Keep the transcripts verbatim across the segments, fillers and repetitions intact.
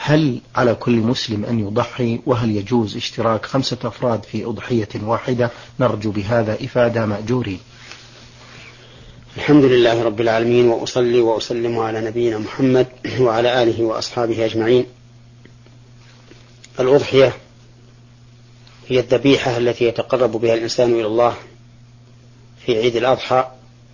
هل على كل مسلم أن يضحي؟ وهل يجوز اشتراك خمسة أفراد في أضحية واحدة؟ نرجو بهذا إفادة مأجورين. الحمد لله رب العالمين، وأصلي وأسلم على نبينا محمد وعلى آله وأصحابه أجمعين. الأضحية هي الذبيحة التي يتقرب بها الإنسان إلى الله في عيد الأضحى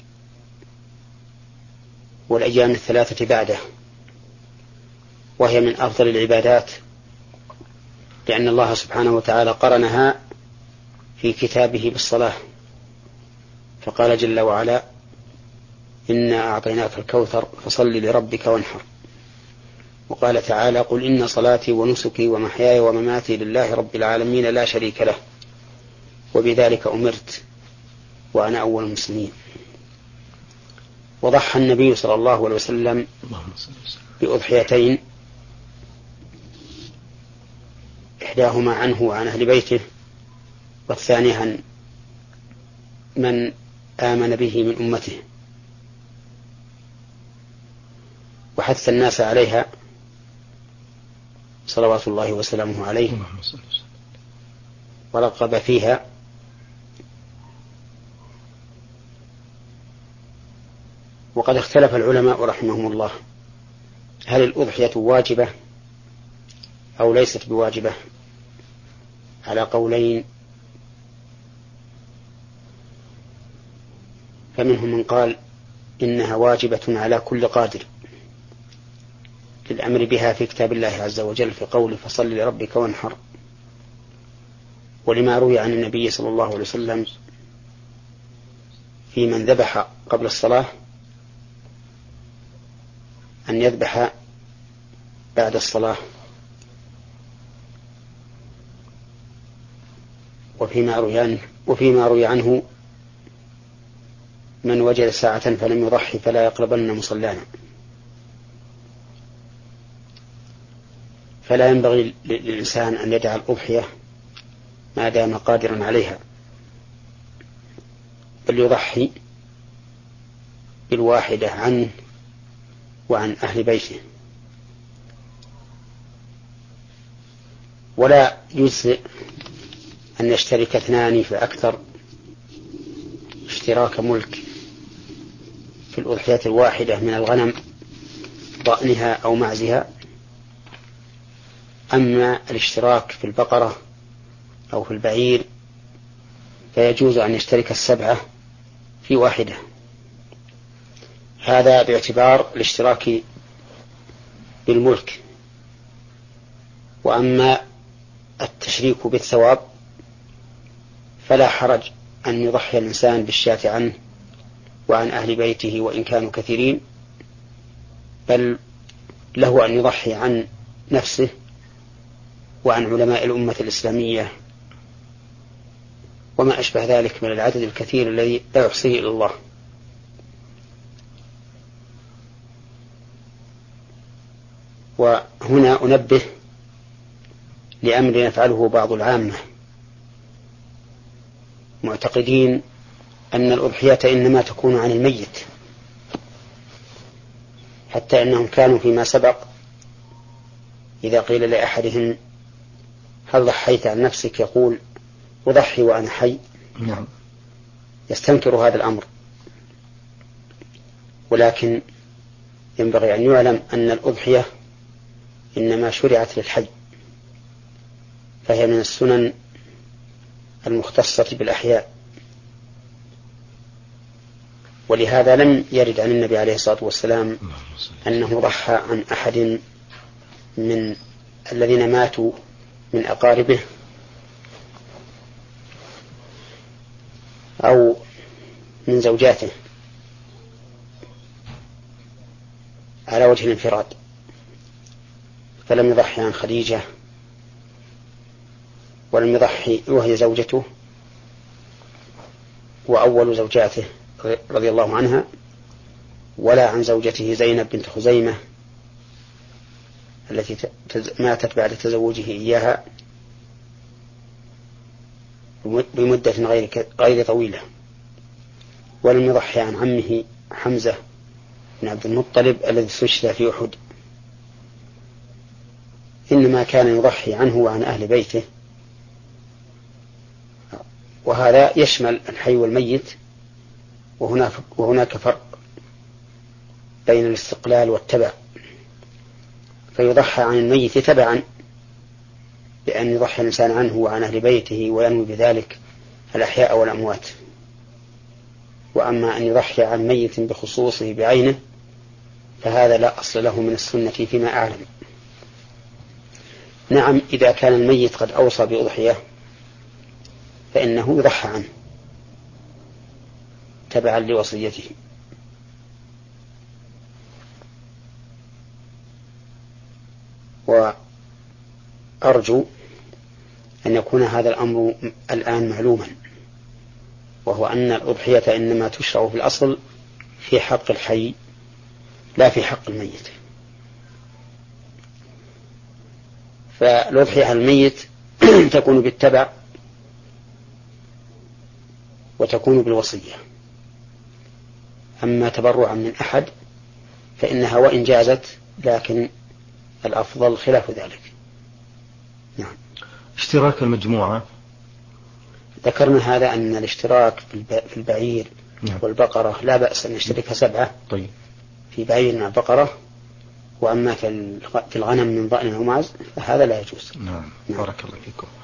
والأيام الثلاثة بعده، وهي من أفضل العبادات، لأن الله سبحانه وتعالى قرنها في كتابه بالصلاة، فقال جل وعلا: إنا أعطيناك الكوثر فصل لربك وانحر. وقال تعالى: قل إن صلاتي ونسكي ومحياي ومماتي لله رب العالمين لا شريك له وبذلك أمرت وأنا أول المسلمين. وضحى النبي صلى الله عليه وسلم بأضحيتين، إحداهما عنه وعن أهل بيته، والثانية عن من آمن به من أمته، وحث الناس عليها صلوات الله وسلامه عليه، ورغب فيها. وقد اختلف العلماء رحمهم الله هل الأضحية واجبة أو ليست بواجبة، على قولين. فمنهم من قال إنها واجبة على كل قادر، للأمر بها في كتاب الله عز وجل في قوله: فصل لربك وانحر، ولما روي عن النبي صلى الله عليه وسلم في من ذبح قبل الصلاة أن يذبح بعد الصلاة. وفيما روي عنه, وفيما روي عنه من وجد ساعة فلم يضحي فلا يقربن مصلانا. فلا ينبغي للإنسان أن يدع الأضحية ما دام قادرا عليها، بل يضحي بالواحدة عنه وعن أهل بيته. ولا يجزئ أن يشترك اثنان فأكثر اشتراك ملك في الأضحية الواحدة من الغنم ضأنها أو معزها. أما الاشتراك في البقرة أو في البعير فيجوز أن يشترك السبعة في واحدة، هذا باعتبار الاشتراك بالملك. وأما التشريك بالثواب فلا حرج أن يضحي الإنسان بالشاة عنه وعن أهل بيته وإن كانوا كثيرين، بل له أن يضحي عن نفسه وعن علماء الأمة الإسلامية وما أشبه ذلك من العدد الكثير الذي لا يحصيه إلا الله. وهنا أنبه لأمر يفعله بعض العامة معتقدين أن الأضحية إنما تكون عن الميت، حتى أنهم كانوا فيما سبق إذا قيل لأحدهم: هل ضحيت عن نفسك؟ يقول: أضحي وأنا حي. نعم. يستنكر هذا الأمر. ولكن ينبغي أن يعلم أن الأضحية إنما شرعت للحي، فهي من السنن المختصة بالأحياء، ولهذا لم يرد عن النبي عليه الصلاة والسلام أنه ضحى عن أحد من الذين ماتوا من أقاربه أو من زوجاته على وجه الانفراد، فلم يضحي عن خديجة، ولم يضحي وهي زوجته وأول زوجاته رضي الله عنها، ولا عن زوجته زينب بنت خزيمة التي ماتت بعد تزوجه إياها بمدة غير غير طويلة، ولم يضحي عن عمه حمزة بن عبد المطلب الذي استشهد في أحد. إنما كان يضحي عنه وعن أهل بيته، وهذا يشمل الحي والميت، وهناك, وهناك فرق بين الاستقلال والتبع. فيضحى عن الميت تبعا بأن يضحي الإنسان عنه وعن أهل بيته وينوي بذلك الأحياء والأموات. وأما أن يضحي عن ميت بخصوصه بعينه فهذا لا أصل له من السنة فيما أعلم. نعم، إذا كان الميت قد أوصى بأضحية فإنه يضحى عنه تبعا لوصيته. وأرجو أن يكون هذا الأمر الآن معلوما، وهو أن الأضحية إنما تشرع في الأصل في حق الحي لا في حق الميت. فالأضحية على الميت تكون بالتبع وتكون بالوصية. أما تبرعا من أحد فإنها وإن جازت لكن الأفضل خلاف ذلك. نعم. اشتراك المجموعة، ذكرنا هذا أن الاشتراك في البعير نعم. والبقرة لا بأس أن يشترك سبعة طيب. في بعير مع بقرة، وأما في الغنم من ضأن ومعز فهذا لا يجوز. نعم. بارك الله فيكم.